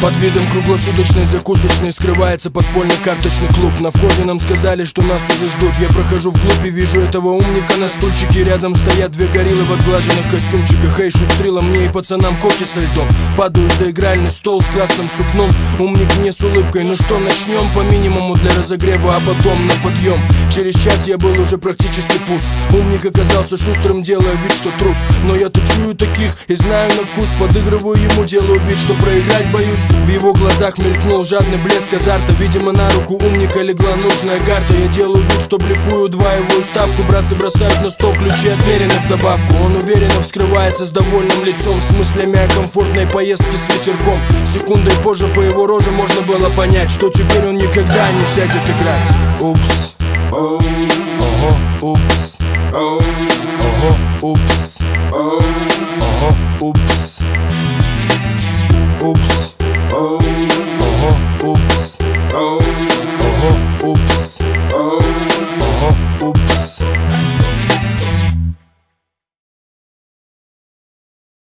Под видом круглосуточной закусочной скрывается подпольный карточный клуб. На входе нам сказали, что нас уже ждут. Я прохожу вглубь и вижу этого умника на стульчике. Рядом стоят две гориллы в отглаженных костюмчиках. Эй, шустрила мне и пацанам коки со льдом. Падаю за игральный стол с красным сукном. Умник мне с улыбкой: ну что, начнем? По минимуму для разогрева, а потом на подъем. Через час я был уже практически пуст. Умник оказался шустрым, делая вид, что трус. Но я-то чую таких и знаю на вкус. Подыгрываю ему, делаю вид, что проиграть боюсь. В его глазах мелькнул жадный блеск азарта. Видимо, на руку умника легла нужная карта. Я делаю вид, что блефую, удваиваю ставку. Братцы бросают на стол ключи, отмерены в добавку. Он уверенно вскрывается с довольным лицом, с мыслями о комфортной поездке с ветерком. Секундой позже по его роже можно было понять, что теперь он никогда не сядет играть. Упс. Ого, упс. Ого, упс. Ого, упс. Упс. Ого, упс. Ого, упс.